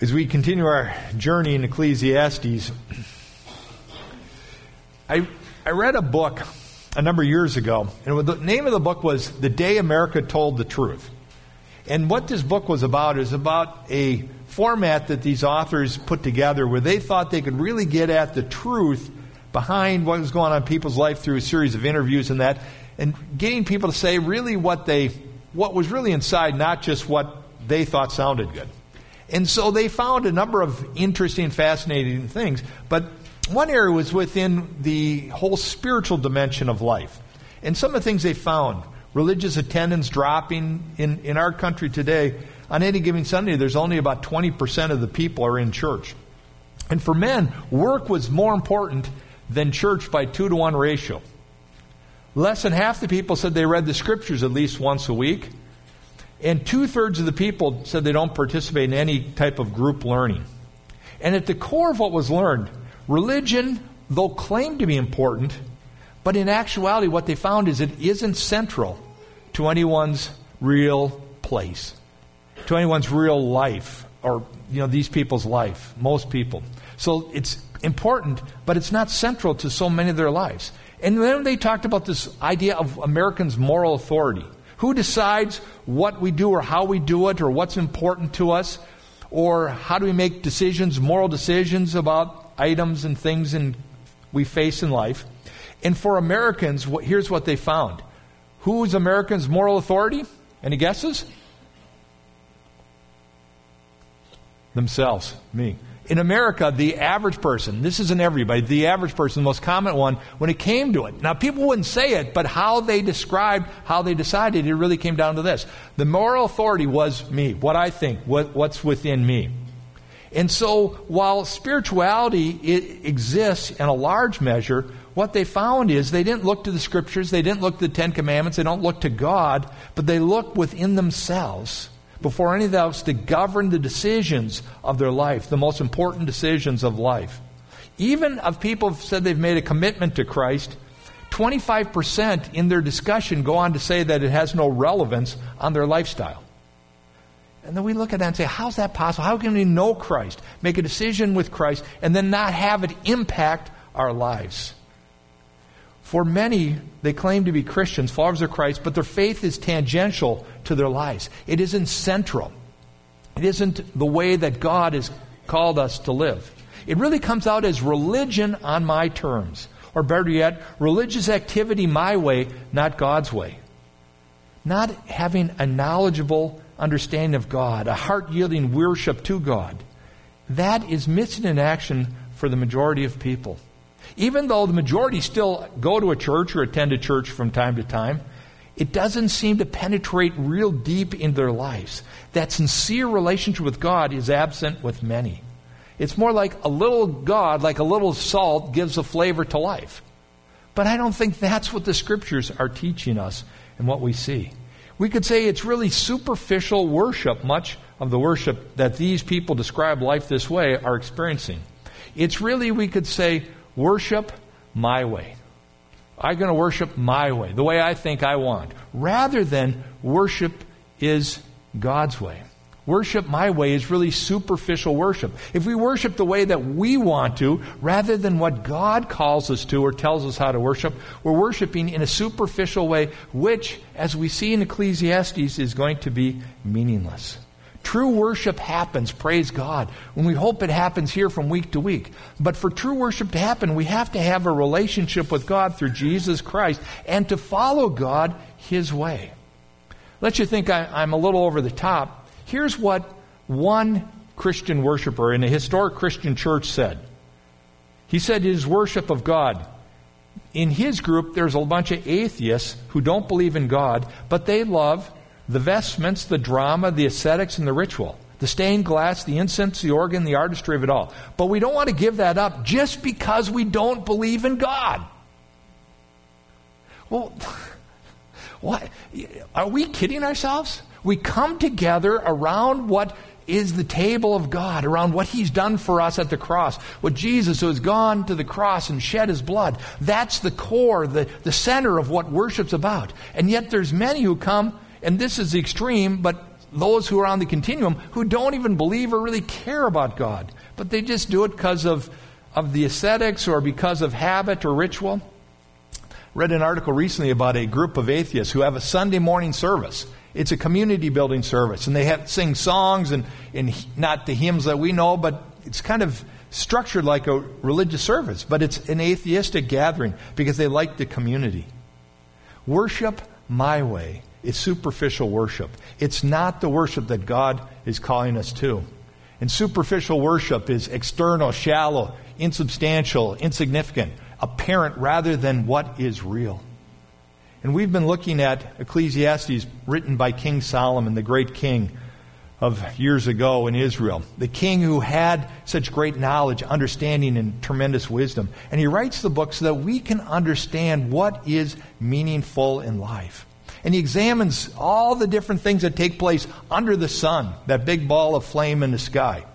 As we continue our journey in Ecclesiastes, I read a book a number of years ago, and the name of the book was The Day America Told the Truth. And what this book was about is about a format that these authors put together where they thought they could really get at the truth behind what was going on in people's life through a series of interviews and that, and getting people to say really what was really inside, not just what they thought sounded good. And so they found a number of interesting, fascinating things, but one area was within the whole spiritual dimension of life. And some of the things they found, religious attendance dropping in our country today, on any given Sunday, there's only about 20% of the people are in church. And for men, work was more important than church by 2-to-1 ratio. Less than half the people said they read the scriptures at least once a week. And 2/3 of the people said they don't participate in any type of group learning. And at the core of what was learned, religion, though claimed to be important, but in actuality what they found is it isn't central to anyone's real place, to anyone's real life, or these people's life, most people. So it's important, but it's not central to so many of their lives. And then they talked about this idea of Americans' moral authority. Who decides what we do or how we do it or what's important to us? Or how do we make decisions, moral decisions about items and things we face in life? And for Americans, here's what they found. Who's Americans' moral authority? Any guesses? Themselves, me. In America, the average person, this isn't everybody, the average person, the most common one, when it came to it. Now, people wouldn't say it, but how they described, how they decided, it really came down to this. The moral authority was me, what I think, what's within me. And so, while spirituality exists in a large measure, what they found is they didn't look to the Scriptures, they didn't look to the Ten Commandments, they don't look to God, but they look within themselves before anything else to govern the decisions of their life, the most important decisions of life. Even of people who said they've made a commitment to Christ, 25% in their discussion go on to say that it has no relevance on their lifestyle. And then we look at that and say, how's that possible? How can we know Christ, make a decision with Christ, and then not have it impact our lives? For many, they claim to be Christians, followers of Christ, but their faith is tangential to their lives. It isn't central. It isn't the way that God has called us to live. It really comes out as religion on my terms. Or better yet, religious activity my way, not God's way. Not having a knowledgeable understanding of God, a heart-yielding worship to God. That is missing in action for the majority of people. Even though the majority still go to a church or attend a church from time to time, it doesn't seem to penetrate real deep into their lives. That sincere relationship with God is absent with many. It's more like a little God, like a little salt, gives a flavor to life. But I don't think that's what the Scriptures are teaching us and what we see. We could say it's really superficial worship, much of the worship that these people describe life this way are experiencing. It's really, we could say, worship my way. I'm going to worship my way, the way I think I want, rather than worship is God's way. Worship my way is really superficial worship. If we worship the way that we want to, rather than what God calls us to or tells us how to worship, we're worshiping in a superficial way, which, as we see in Ecclesiastes, is going to be meaningless. True worship happens, praise God, when we hope it happens here from week to week. But for true worship to happen, we have to have a relationship with God through Jesus Christ and to follow God His way. Let you think I'm a little over the top. Here's what one Christian worshiper in a historic Christian church said. He said his worship of God. In his group, there's a bunch of atheists who don't believe in God, but they love the vestments, the drama, the ascetics, and the ritual. The stained glass, the incense, the organ, the artistry of it all. But we don't want to give that up just because we don't believe in God. Well, what? Are we kidding ourselves? We come together around what is the table of God, around what He's done for us at the cross. What Jesus, who has gone to the cross and shed His blood. That's the core, the center of what worship's about. And yet there's many who come, and this is the extreme, but those who are on the continuum who don't even believe or really care about God, but they just do it because of the ascetics or because of habit or ritual. Read an article recently about a group of atheists who have a Sunday morning service. It's a community building service, and they sing songs and not the hymns that we know, but it's kind of structured like a religious service, but it's an atheistic gathering because they like the community. Worship my way is superficial worship. It's not the worship that God is calling us to. And superficial worship is external, shallow, insubstantial, insignificant, apparent rather than what is real. And we've been looking at Ecclesiastes written by King Solomon, the great king of years ago in Israel. The king who had such great knowledge, understanding, and tremendous wisdom. And he writes the book so that we can understand what is meaningful in life. And he examines all the different things that take place under the sun, that big ball of flame in the sky.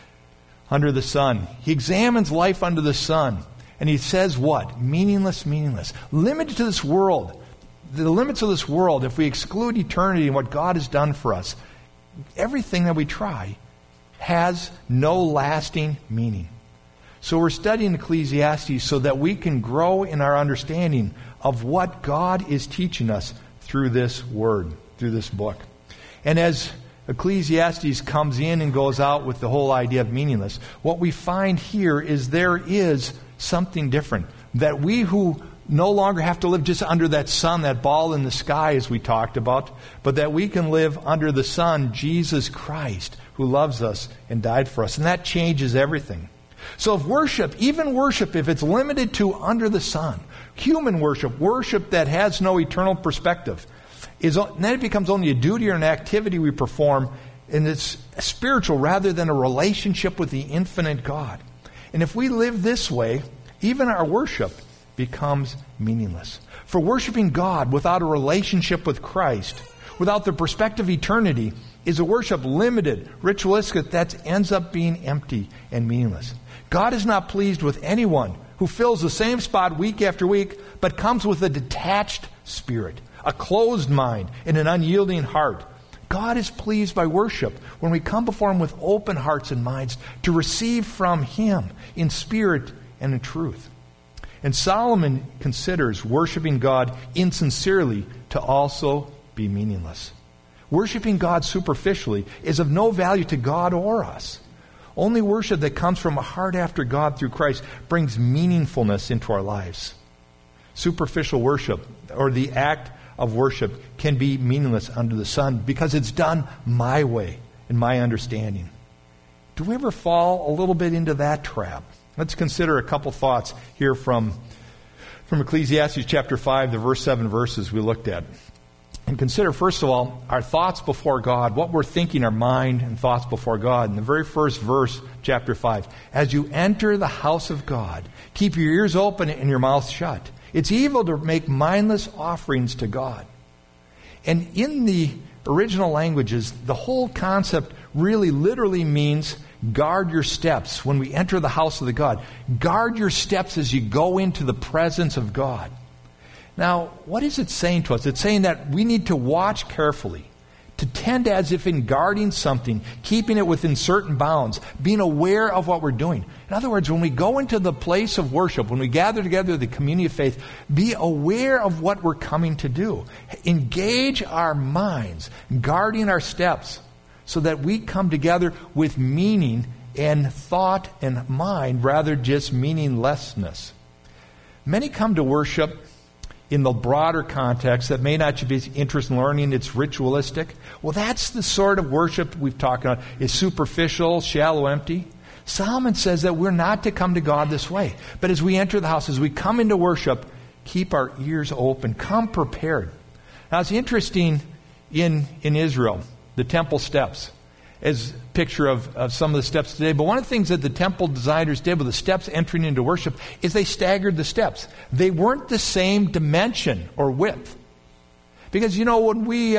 Under the sun. He examines life under the sun. And he says what? Meaningless, meaningless. Limited to this world. The limits of this world, if we exclude eternity and what God has done for us, everything that we try has no lasting meaning. So we're studying Ecclesiastes so that we can grow in our understanding of what God is teaching us through this word, through this book. And as Ecclesiastes comes in and goes out with the whole idea of meaningless, what we find here is there is something different. That we who no longer have to live just under that sun, that ball in the sky as we talked about, but that we can live under the sun, Jesus Christ, who loves us and died for us. And that changes everything. So if worship, even worship, if it's limited to under the sun, human worship, worship that has no eternal perspective, then it becomes only a duty or an activity we perform, and it's spiritual rather than a relationship with the infinite God. And if we live this way, even our worship becomes meaningless. For worshiping God without a relationship with Christ, without the perspective of eternity, is a worship limited, ritualistic, that ends up being empty and meaningless. God is not pleased with anyone who fills the same spot week after week, but comes with a detached spirit, a closed mind, and an unyielding heart. God is pleased by worship when we come before Him with open hearts and minds to receive from Him in spirit and in truth. And Solomon considers worshiping God insincerely to also be meaningless. Worshiping God superficially is of no value to God or us. Only worship that comes from a heart after God through Christ brings meaningfulness into our lives. Superficial worship, or the act of worship, can be meaningless under the sun because it's done my way, in my understanding. Do we ever fall a little bit into that trap? Let's consider a couple thoughts here from Ecclesiastes chapter 5, the verse 7 verses we looked at. And consider, first of all, our thoughts before God, what we're thinking, our mind and thoughts before God. In the very first verse, chapter 5, as you enter the house of God, keep your ears open and your mouth shut. It's evil to make mindless offerings to God. And in the original languages, the whole concept really literally means guard your steps when we enter the house of the God. Guard your steps as you go into the presence of God. Now, what is it saying to us? It's saying that we need to watch carefully, to tend as if in guarding something, keeping it within certain bounds, being aware of what we're doing. In other words, when we go into the place of worship, when we gather together the community of faith, be aware of what we're coming to do. Engage our minds, guarding our steps, so that we come together with meaning and thought and mind rather just meaninglessness. Many come to worship in the broader context that may not be interested in learning. It's ritualistic. Well, that's the sort of worship we've talked about. It's superficial, shallow, empty. Solomon says that we're not to come to God this way. But as we enter the house, as we come into worship, keep our ears open. Come prepared. Now, it's interesting in Israel, the temple steps, as a picture of some of the steps today. But one of the things that the temple designers did with the steps entering into worship is they staggered the steps. They weren't the same dimension or width. Because, when we,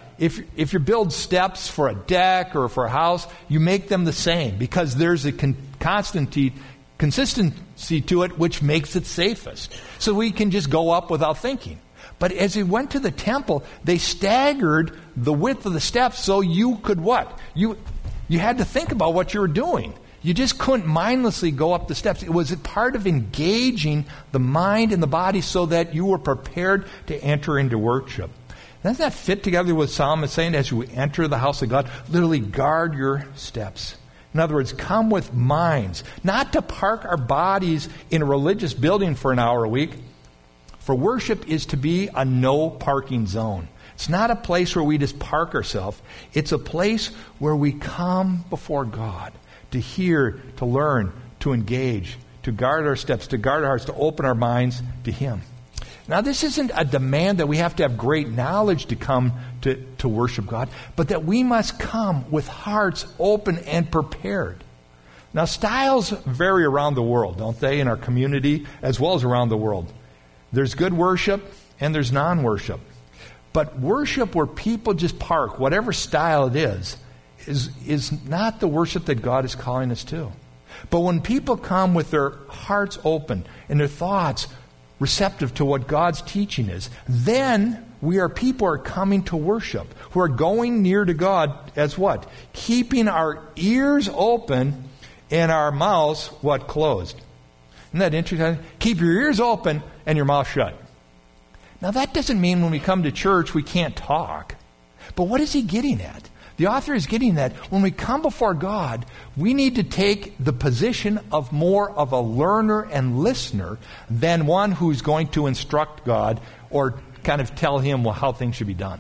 if you build steps for a deck or for a house, you make them the same because there's a consistency to it which makes it safest. So we can just go up without thinking. But as they went to the temple, they staggered the width of the steps so you could what? You had to think about what you were doing. You just couldn't mindlessly go up the steps. It was a part of engaging the mind and the body so that you were prepared to enter into worship. Doesn't that fit together with Psalm is saying, as you enter the house of God, literally guard your steps? In other words, come with minds, not to park our bodies in a religious building for an hour a week. For worship is to be a no parking zone. It's not a place where we just park ourselves. It's a place where we come before God to hear, to learn, to engage, to guard our steps, to guard our hearts, to open our minds to Him. Now, this isn't a demand that we have to have great knowledge to come to worship God, but that we must come with hearts open and prepared. Now, styles vary around the world, don't they, in our community as well as around the world. There's good worship and there's non-worship. But worship where people just park, whatever style it is not the worship that God is calling us to. But when people come with their hearts open and their thoughts receptive to what God's teaching is, then we are people who are coming to worship, who are going near to God as what? Keeping our ears open and our mouths, what? Closed. Isn't that interesting? Keep your ears open and your mouth shut. Now that doesn't mean when we come to church we can't talk. But what is he getting at? The author is getting that when we come before God, we need to take the position of more of a learner and listener than one who's going to instruct God or kind of tell Him how things should be done.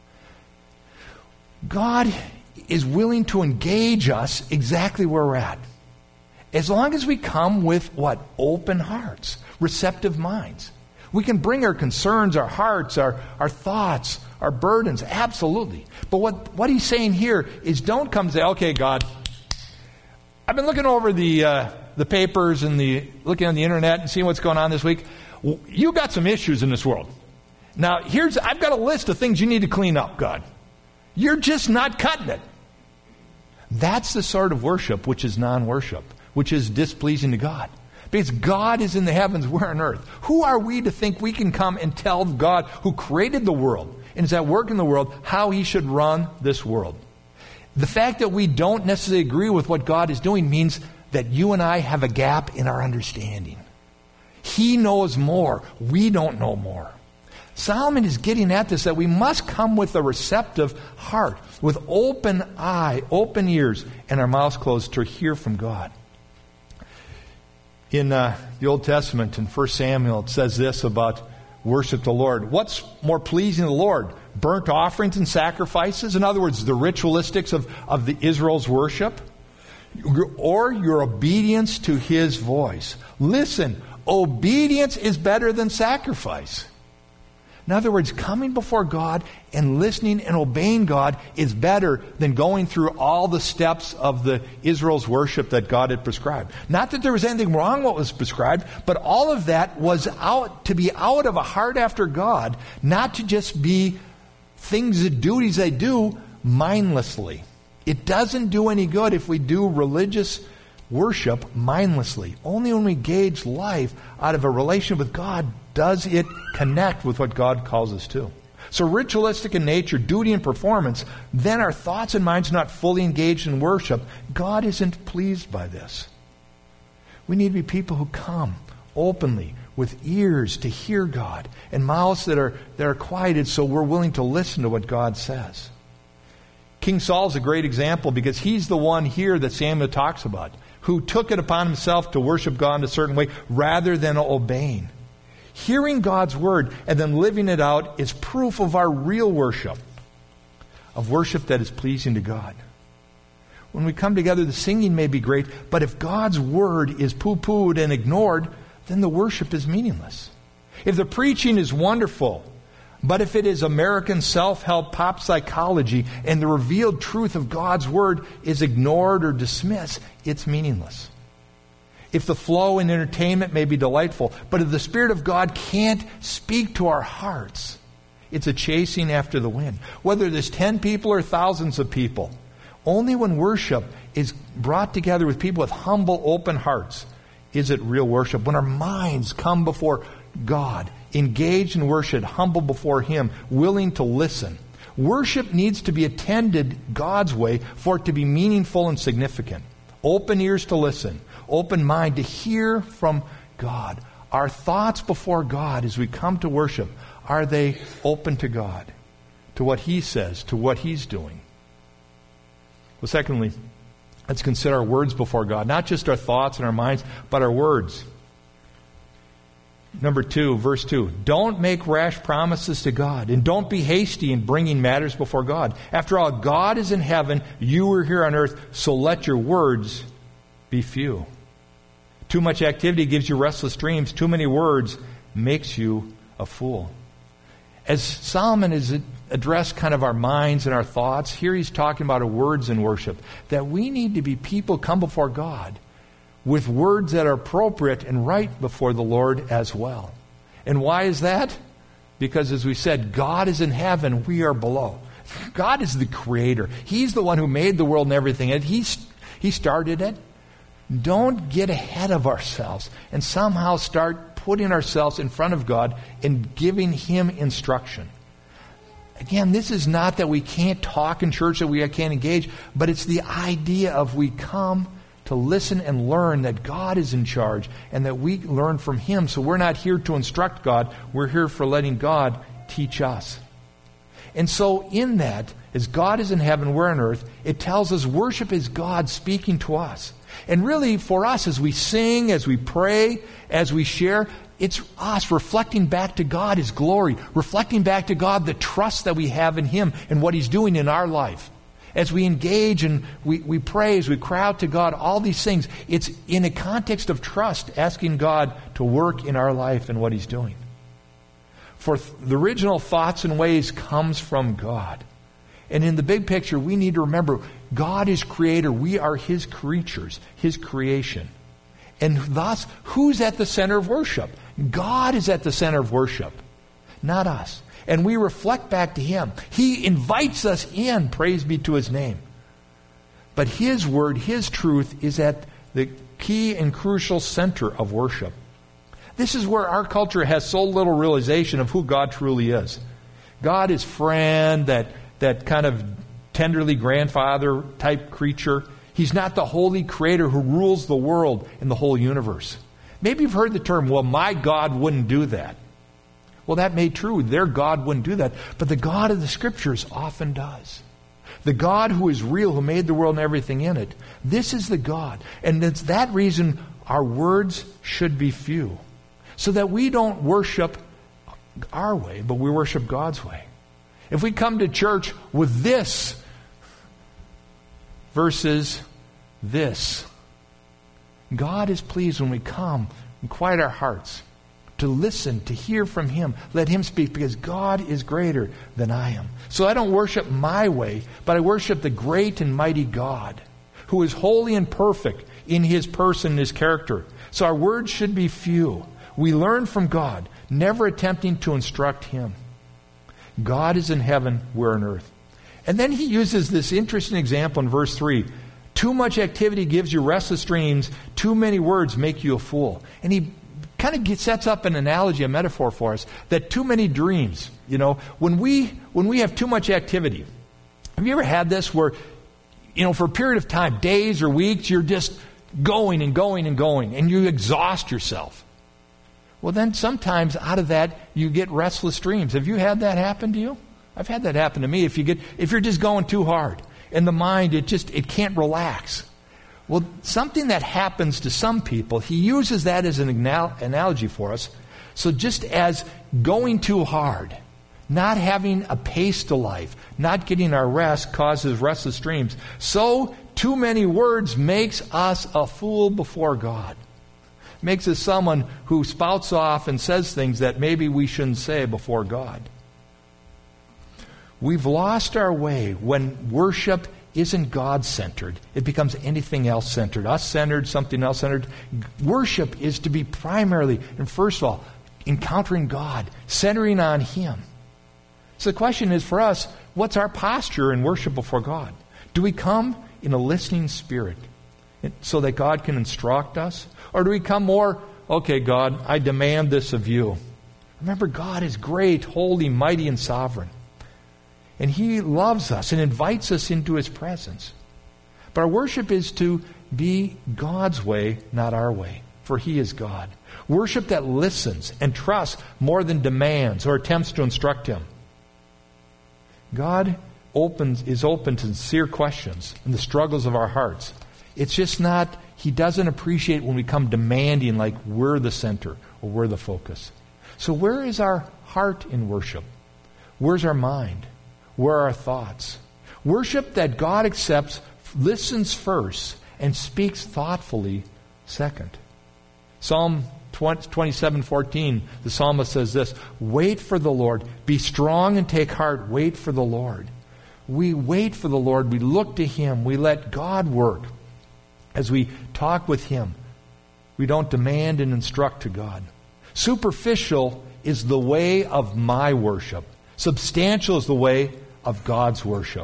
God is willing to engage us exactly where we're at. As long as we come with what? Open hearts, receptive minds. We can bring our concerns, our hearts, our thoughts, our burdens, absolutely. But what he's saying here is don't come and say, okay, God, I've been looking over the papers and looking on the internet and seeing what's going on this week. You got some issues in this world. Now, I've got a list of things you need to clean up, God. You're just not cutting it. That's the sort of worship which is non-worship, which is displeasing to God. Because God is in the heavens, we're on earth. Who are we to think we can come and tell God who created the world and is at work in the world how He should run this world? The fact that we don't necessarily agree with what God is doing means that you and I have a gap in our understanding. He knows more. We don't know more. Solomon is getting at this, that we must come with a receptive heart, with open eye, open ears, and our mouths closed to hear from God. In the Old Testament, in 1 Samuel, it says this about worship the Lord. What's more pleasing to the Lord? Burnt offerings and sacrifices? In other words, the ritualistics of the Israel's worship? Or your obedience to His voice? Listen, obedience is better than sacrifice. In other words, coming before God and listening and obeying God is better than going through all the steps of the Israel's worship that God had prescribed. Not that there was anything wrong with what was prescribed, but all of that was to be out of a heart after God, not to just be things and duties they do mindlessly. It doesn't do any good if we do religious worship mindlessly. Only when we gauge life out of a relationship with God does it connect with what God calls us to. So ritualistic in nature, duty and performance, then our thoughts and minds are not fully engaged in worship. God isn't pleased by this. We need to be people who come openly with ears to hear God and mouths that are quieted so we're willing to listen to what God says. King Saul's a great example because he's the one here that Samuel talks about, who took it upon himself to worship God in a certain way rather than obeying. Hearing God's word and then living it out is proof of our real worship, of worship that is pleasing to God. When we come together, the singing may be great, but if God's word is poo-pooed and ignored, then the worship is meaningless. If the preaching is wonderful, but if it is American self-help pop psychology and the revealed truth of God's word is ignored or dismissed, it's meaningless. If the flow and entertainment may be delightful, but if the Spirit of God can't speak to our hearts, it's a chasing after the wind. Whether there's 10 people or thousands of people, only when worship is brought together with people with humble, open hearts is it real worship. When our minds come before God engaged in worship, humble before Him, willing to listen. Worship needs to be attended God's way for it to be meaningful and significant. Open ears to listen. Open mind to hear from God. Our thoughts before God as we come to worship, are they open to God? To what He says, to what He's doing? Well, secondly, let's consider our words before God. Not just our thoughts and our minds, but our words. Number 2, verse 2. Don't make rash promises to God, and don't be hasty in bringing matters before God. After all, God is in heaven, you are here on earth, so let your words be few. Too much activity gives you restless dreams. Too many words makes you a fool. As Solomon has addressed kind of our minds and our thoughts, here he's talking about our words in worship, that we need to be people come before God with words that are appropriate and right before the Lord as well. And why is that? Because as we said, God is in heaven, we are below. God is the creator. He's the one who made the world and everything. And He started it. Don't get ahead of ourselves and somehow start putting ourselves in front of God and giving Him instruction. Again, this is not that we can't talk in church, that we can't engage, but it's the idea of we come to listen and learn that God is in charge and that we learn from Him. So we're not here to instruct God. We're here for letting God teach us. And so in that, as God is in heaven, we're on earth, it tells us worship is God speaking to us. And really, for us, as we sing, as we pray, as we share, it's us reflecting back to God His glory, reflecting back to God the trust that we have in Him and what He's doing in our life. As we engage and we pray, as we cry out to God, all these things, it's in a context of trust, asking God to work in our life and what He's doing. For the original thoughts and ways comes from God. And in the big picture, we need to remember, God is creator. We are His creatures, His creation. And thus, who's at the center of worship? God is at the center of worship, not us. And we reflect back to Him. He invites us in, praise be to His name. But His word, His truth is at the key and crucial center of worship. This is where our culture has so little realization of who God truly is. God is friend, that kind of tenderly grandfather type creature. He's not the holy creator who rules the world and the whole universe. Maybe you've heard the term, well, my God wouldn't do that. Well, that may be true. Their God wouldn't do that. But the God of the Scriptures often does. The God who is real, who made the world and everything in it. This is the God. And it's that reason our words should be few. So that we don't worship our way, but we worship God's way. If we come to church with this versus this, God is pleased when we come and quiet our hearts to listen, to hear from Him. Let Him speak, because God is greater than I am. So I don't worship my way, but I worship the great and mighty God, who is holy and perfect in His person and His character. So our words should be few. We learn from God, never attempting to instruct Him. God is in heaven, we're on earth. And then he uses this interesting example in verse 3. Too much activity gives you restless dreams. Too many words make you a fool. And he kind of sets up an analogy, a metaphor for us, that too many dreams, when we have too much activity. Have you ever had this where, for a period of time, days or weeks, you're just going and going and going, and you exhaust yourself? Well, then sometimes out of that, you get restless dreams. Have you had that happen to you? I've had that happen to me. If you're just going too hard, and the mind, it can't relax. Well, something that happens to some people, he uses that as an analogy for us. So just as going too hard, not having a pace to life, not getting our rest causes restless dreams, so too many words makes us a fool before God. Makes us someone who spouts off and says things that maybe we shouldn't say before God. We've lost our way when worship isn't God-centered. It becomes anything else-centered. Us-centered, something else-centered. Worship is to be primarily, and first of all, encountering God, centering on Him. So the question is for us, what's our posture in worship before God? Do we come in a listening spirit so that God can instruct us? Or do we come more, okay, God, I demand this of you. Remember, God is great, holy, mighty, and sovereign. And He loves us and invites us into His presence. But our worship is to be God's way, not our way, for He is God. Worship that listens and trusts more than demands or attempts to instruct Him. God is open to sincere questions and the struggles of our hearts. It's just not, He doesn't appreciate when we come demanding like we're the center or we're the focus. So where is our heart in worship? Where's our mind? Where are our thoughts? Worship that God accepts listens first and speaks thoughtfully second. Psalm 27:14, the psalmist says this, "Wait for the Lord, be strong and take heart, wait for the Lord." We wait for the Lord, we look to Him, we let God work. As we talk with Him, we don't demand and instruct to God. Superficial is the way of my worship. Substantial is the way of God's worship.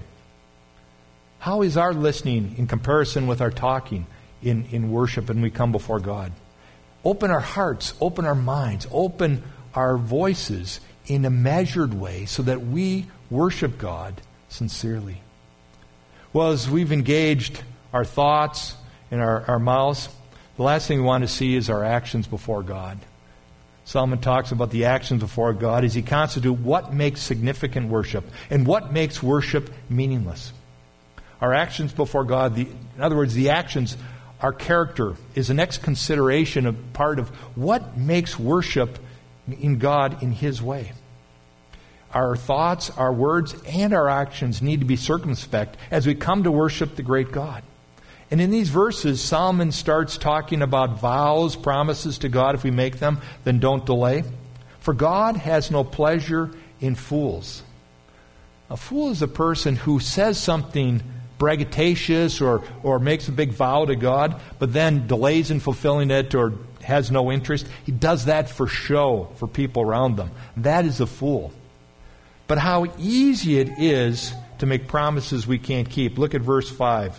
How is our listening in comparison with our talking in worship when we come before God? Open our hearts, open our minds, open our voices in a measured way so that we worship God sincerely. Well, as we've engaged our thoughts and our mouths, the last thing we want to see is our actions before God. Solomon talks about the actions before God as he constitutes what makes significant worship and what makes worship meaningless. Our actions before God, in other words, the actions, our character is the next consideration, a part of what makes worship in God in His way. Our thoughts, our words, and our actions need to be circumspect as we come to worship the great God. And in these verses, Solomon starts talking about vows, promises to God. If we make them, then don't delay. For God has no pleasure in fools. A fool is a person who says something braggadocious or makes a big vow to God, but then delays in fulfilling it or has no interest. He does that for show, for people around them. That is a fool. But how easy it is to make promises we can't keep. Look at verse 5.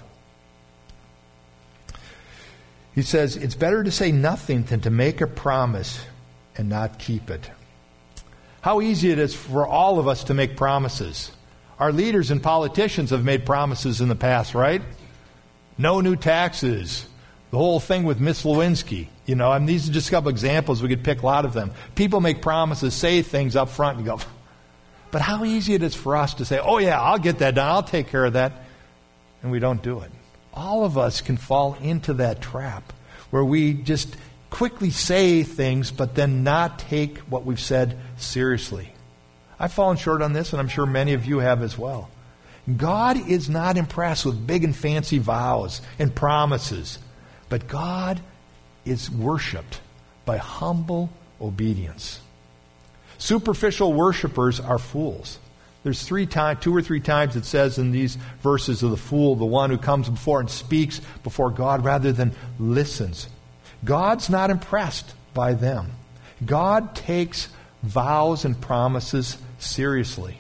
He says, "It's better to say nothing than to make a promise and not keep it." How easy it is for all of us to make promises. Our leaders and politicians have made promises in the past, right? No new taxes. The whole thing with Miss Lewinsky. These are just a couple examples. We could pick a lot of them. People make promises, say things up front, and you go, but how easy it is for us to say, "Oh yeah, I'll get that done. I'll take care of that." And we don't do it. All of us can fall into that trap where we just quickly say things but then not take what we've said seriously. I've fallen short on this, and I'm sure many of you have as well. God is not impressed with big and fancy vows and promises, but God is worshipped by humble obedience. Superficial worshipers are fools. There's 2 or 3 times it says in these verses of the fool, the one who comes before and speaks before God rather than listens. God's not impressed by them. God takes vows and promises seriously.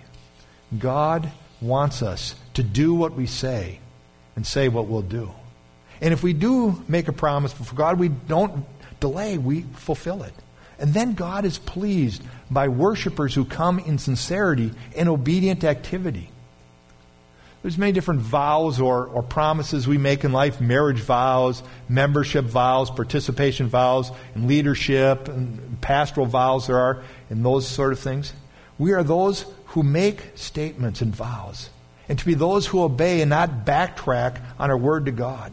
God wants us to do what we say and say what we'll do. And if we do make a promise before God, we don't delay, we fulfill it. And then God is pleased by worshipers who come in sincerity and obedient activity. There's many different vows or promises we make in life. Marriage vows, membership vows, participation vows, and leadership, and pastoral vows there are, and those sort of things. We are those who make statements and vows, and to be those who obey and not backtrack on our word to God.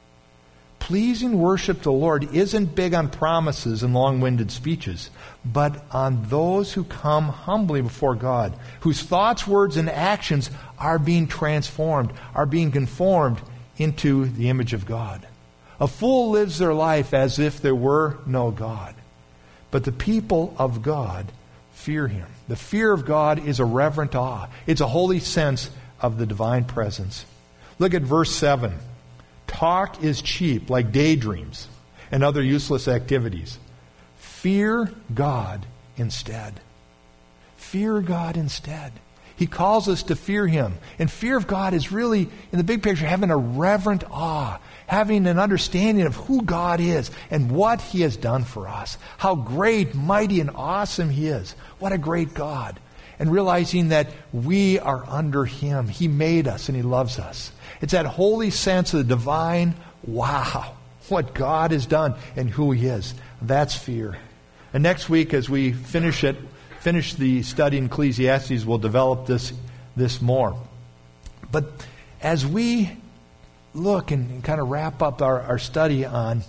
Pleasing worship to the Lord isn't big on promises and long-winded speeches, but on those who come humbly before God, whose thoughts, words, and actions are being transformed, are being conformed into the image of God. A fool lives their life as if there were no God, but the people of God fear Him. The fear of God is a reverent awe. It's a holy sense of the divine presence. Look at verse 7. Talk is cheap, like daydreams and other useless activities. Fear God instead. Fear God instead. He calls us to fear Him. And fear of God is really, in the big picture, having a reverent awe, having an understanding of who God is and what He has done for us. How great, mighty, and awesome He is. What a great God. And realizing that we are under Him. He made us and He loves us. It's that holy sense of the divine, wow, what God has done and who He is. That's fear. And next week, as we finish the study in Ecclesiastes, we'll develop this more. But as we look and kind of wrap up our study on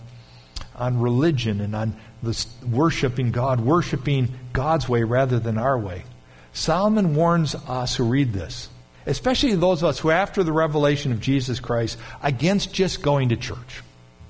religion and on this worshiping God's way rather than our way, Solomon warns us who read this, especially those of us who, after the revelation of Jesus Christ, against just going to church.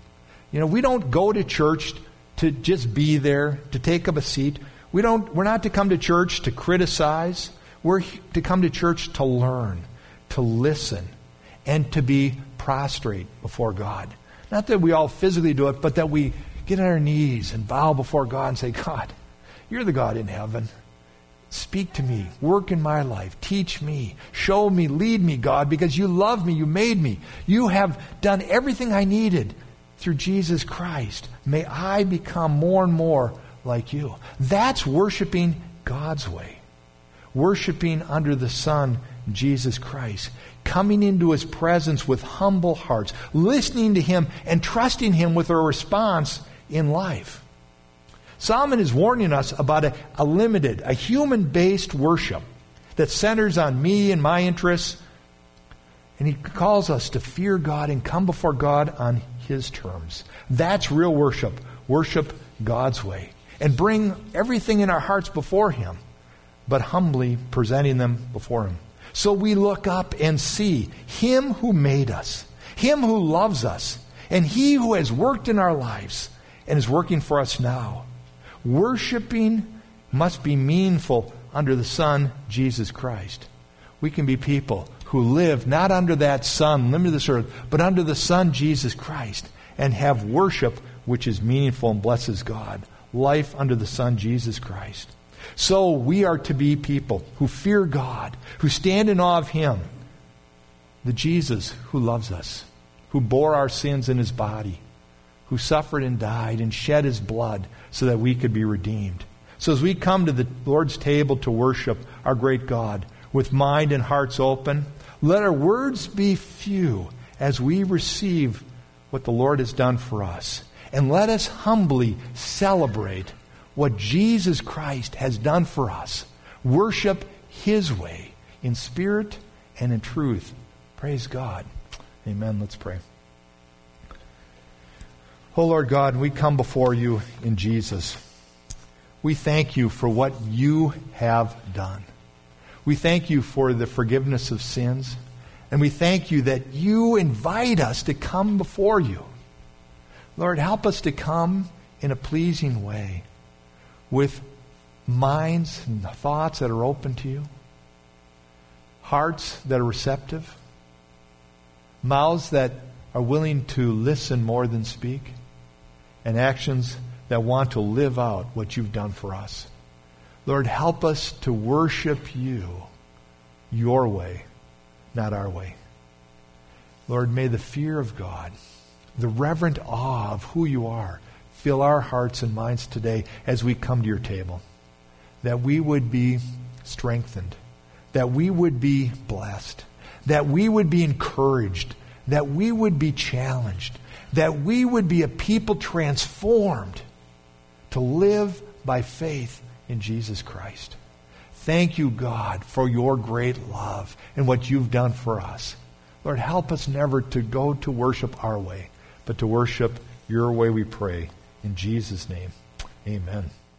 We don't go to church to just be there, to take up a seat. We're not to come to church to criticize. We're to come to church to learn, to listen, and to be prostrate before God. Not that we all physically do it, but that we get on our knees and bow before God and say, God, You're the God in heaven. Speak to me. Work in my life. Teach me. Show me. Lead me, God, because You love me. You made me. You have done everything I needed through Jesus Christ. May I become more and more like You. That's worshiping God's way. Worshiping under the Son, Jesus Christ. Coming into His presence with humble hearts. Listening to Him and trusting Him with our response in life. Solomon is warning us about a limited, a human-based worship that centers on me and my interests. And he calls us to fear God and come before God on His terms. That's real worship. Worship God's way. And bring everything in our hearts before Him, but humbly presenting them before Him. So we look up and see Him who made us, Him who loves us, and He who has worked in our lives and is working for us now. Worshiping must be meaningful under the Son, Jesus Christ. We can be people who live not under that Son, limited to this earth, but under the Son, Jesus Christ, and have worship which is meaningful and blesses God. Life under the Son, Jesus Christ. So we are to be people who fear God, who stand in awe of Him, the Jesus who loves us, who bore our sins in His body, who suffered and died and shed His blood so that we could be redeemed. So as we come to the Lord's table to worship our great God with mind and hearts open, let our words be few as we receive what the Lord has done for us. And let us humbly celebrate what Jesus Christ has done for us. Worship His way in spirit and in truth. Praise God. Amen. Let's pray. Oh Lord God, we come before You in Jesus. We thank You for what You have done. We thank You for the forgiveness of sins. And we thank You that You invite us to come before You. Lord, help us to come in a pleasing way with minds and thoughts that are open to You, hearts that are receptive, mouths that are willing to listen more than speak, and actions that want to live out what You've done for us. Lord, help us to worship You, Your way, not our way. Lord, may the fear of God, the reverent awe of who You are, fill our hearts and minds today as we come to Your table. That we would be strengthened, that we would be blessed, that we would be encouraged, that we would be challenged, that we would be a people transformed to live by faith in Jesus Christ. Thank You, God, for Your great love and what You've done for us. Lord, help us never to go to worship our way, but to worship Your way, we pray. In Jesus' name, amen.